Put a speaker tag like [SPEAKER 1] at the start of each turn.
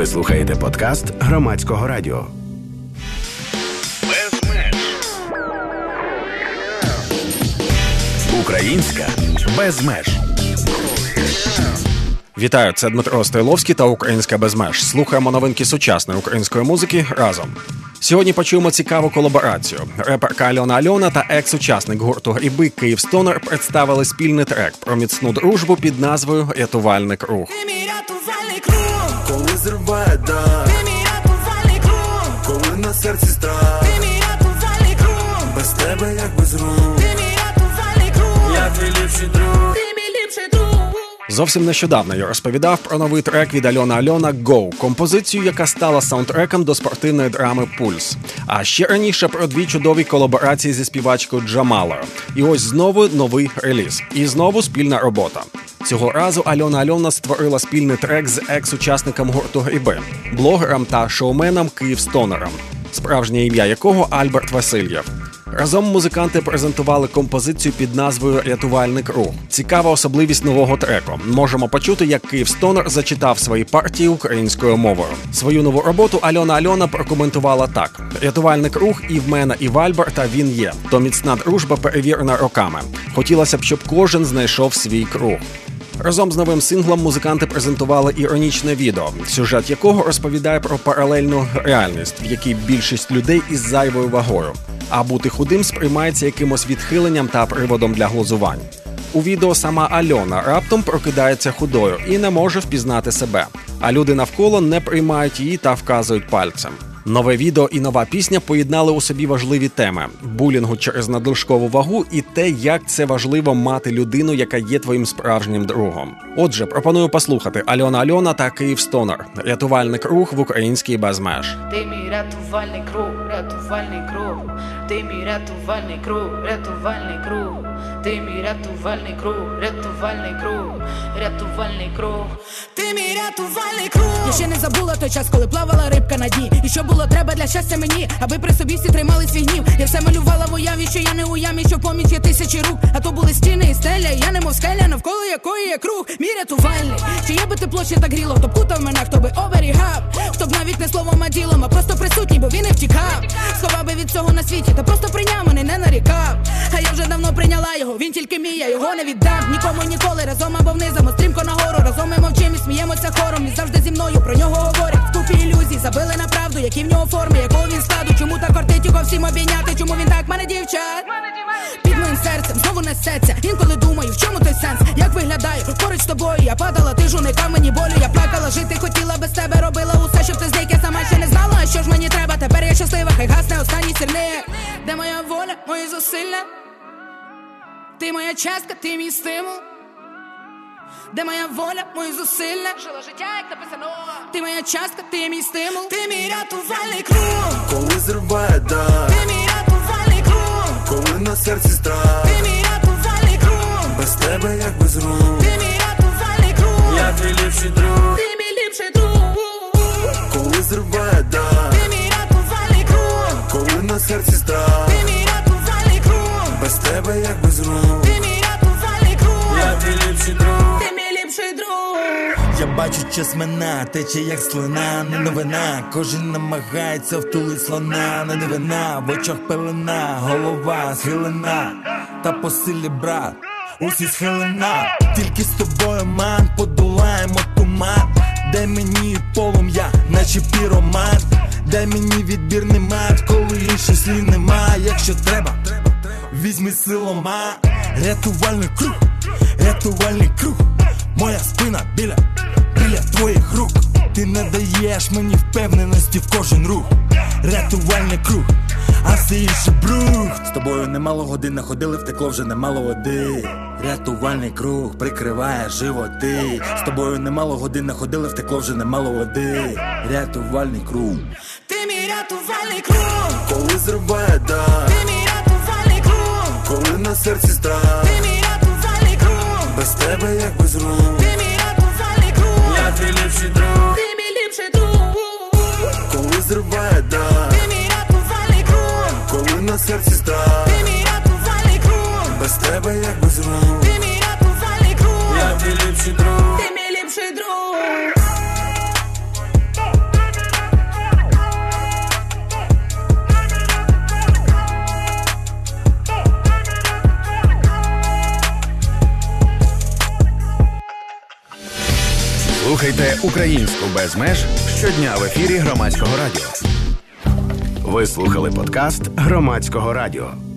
[SPEAKER 1] Ви слухаєте подкаст Громадського радіо. Без меж. Українська без меж.
[SPEAKER 2] Вітаю, це Дмитро Стойловський та Українська без меж. Слухаємо новинки сучасної української музики разом. Сьогодні почуємо цікаву колаборацію. Реперка Альона та екс-учасник гурту «Гриби» Київстонер представили спільний трек про міцну дружбу під назвою «Рятувальний круг».
[SPEAKER 3] Ти мій рятувальний круг, коли зриває дах. Ти мій рятувальний круг, коли на серці страх. Ти мій рятувальний круг, без тебе як без рук. Ти мій рятувальний круг, я твій ліпший друг. Ти мій ліпший друг.
[SPEAKER 2] Зовсім нещодавно я розповідав про новий трек від Альона «Go», композицію, яка стала саундтреком до спортивної драми «Пульс». А ще раніше про дві чудові колаборації зі співачкою Джамалою. І ось знову новий реліз. І знову спільна робота. Цього разу Альона створила спільний трек з екс-учасником гурту «Гриби», блогером та шоуменом Київстонером, справжнє ім'я якого Альберт Васильєв. Разом музиканти презентували композицію під назвою «Рятувальний круг». Цікава особливість нового треку. Можемо почути, як Київстонер зачитав свої партії українською мовою. Свою нову роботу Альона прокоментувала так. «Рятувальний круг і в мене, і в Альберта він є. То міцна дружба перевірена роками. Хотілося б, щоб кожен знайшов свій круг». Разом з новим синглом музиканти презентували іронічне відео, сюжет якого розповідає про паралельну реальність, в якій більшість людей із зайвою вагою. А бути худим сприймається якимось відхиленням та приводом для глузувань. У відео сама Альона раптом прокидається худою і не може впізнати себе. А люди навколо не приймають її та вказують пальцем. Нове відео і нова пісня поєднали у собі важливі теми – булінгу через надлишкову вагу і те, як це важливо мати людину, яка є твоїм справжнім другом. Отже, пропоную послухати Альона та Київстонер. «Рятувальний круг» в українській без меж.
[SPEAKER 4] Ти мій рятувальний круг, рятувальний круг. Ти мій рятувальний круг, рятувальний круг. Ти мій рятувальний круг, рятувальний круг, рятувальний круг.
[SPEAKER 3] Ти мій рятувальний круг.
[SPEAKER 5] Я ще не забула той час, коли плавала рибка на дні. І що було треба для щастя мені, аби при собі всі тримали свій гнів. Я все малювала в уяві, що я не у ямі, що поміч є тисячі рук. А то були стіни і стеля, і я немов скеля, навколо якої є круг. Мій рятувальний. Чи є би тепло, ще так гріло, хто б кутав мене, хто би оберігав. Хто б навіть не словом, а ділом, а просто присутній, бо він не втікав. Сховав би від цього на світі, та просто прийняв мене, не нарікав. А я вже давно прийняла його, він тільки мій, я його не віддам. Нікому ніколи, разом або внизом, стрімко нагору. Разом ми мовчим і сміємося хором. І завжди зі мною про нього говорять. В купі ілюзій забили на правду, які в нього форми, якого він складу. Чому так кортить його всім обійняти, чому він так мене дівчат? Під моїм серцем знову несеться. Інколи думаю, в чому той сенс? Як виглядаю поруч з тобою? Я падала, ти ж уникав мені болю. Я плакала, жити хотіла без тебе, робила усе, щоб ти зник. Я сама ще не знала, а що ж мені треба. Тепер я щаслива, хай гасне останній сірник. Де моя воля, мої зусилля? Ти моя частка, ти мій стимул. Де моя воля, мої зусилля? Жила життя, як написано. Ти моя частка, ти мій стимул.
[SPEAKER 3] Ти мій рятувальний круг,
[SPEAKER 6] коли зриває дах.
[SPEAKER 3] ти мій рятувальний круг,
[SPEAKER 6] Коли на серці страх.
[SPEAKER 3] ти мій рятувальний круг,
[SPEAKER 6] Без тебе як без рук.
[SPEAKER 3] ти мій рятувальний круг,
[SPEAKER 6] Я твій ліпший друг.
[SPEAKER 3] ти мій ліпший друг.
[SPEAKER 6] Коли зриває дах.
[SPEAKER 3] Ти мій рятувальний круг,
[SPEAKER 6] Коли на серці страх.
[SPEAKER 3] ти мій рятувальний круг,
[SPEAKER 6] Без тебе як без рук.
[SPEAKER 3] ти мій рятувальний круг,
[SPEAKER 6] Я твій ліпший друг.
[SPEAKER 3] ти мій ліпший друг.
[SPEAKER 7] Я бачу, час мина, тече як слина, не новина. Кожен намагається втулить слона, не дивина. В очах пелена, голова схилена. Та по силі, брат, усі схилена. Тільки з тобою, ман, подолаємо туман. Дай мені полум'я, наче піроман. Дай мені відбірний мат, коли інших слів нема. Якщо треба, візьми силома. Рятувальний круг, рятувальний круг. Моя спина біля твоїх рук. Ти не даєш мені впевненості в кожен рух. Рятувальний круг, а все інше брух. З тобою немало годин находили, втекло вже немало води. Рятувальний круг прикриває животи. З тобою немало годин находили, втекло вже немало води. Рятувальний круг.
[SPEAKER 3] Ти мій рятувальний круг,
[SPEAKER 6] Коли зриває дах.
[SPEAKER 3] ти мій рятувальний круг,
[SPEAKER 6] Коли на серці страх.
[SPEAKER 3] ти мій рятувальний круг,
[SPEAKER 6] Без тебе як без рук.
[SPEAKER 3] ти мій рятувальний круг,
[SPEAKER 6] Я твій ліпший друг.
[SPEAKER 3] ти мій ліпший друг.
[SPEAKER 6] Коли зриває дах.
[SPEAKER 3] Ти мій рятувальний круг,
[SPEAKER 6] Коли на серці страх.
[SPEAKER 3] ти мій рятувальний круг,
[SPEAKER 6] Без тебе як без рук.
[SPEAKER 3] ти мій рятувальний круг,
[SPEAKER 6] Я твій ліпший друг.
[SPEAKER 3] ти мій ліпший друг.
[SPEAKER 1] Слухайте українську без меж щодня в ефірі Громадського радіо. Ви слухали подкаст Громадського радіо.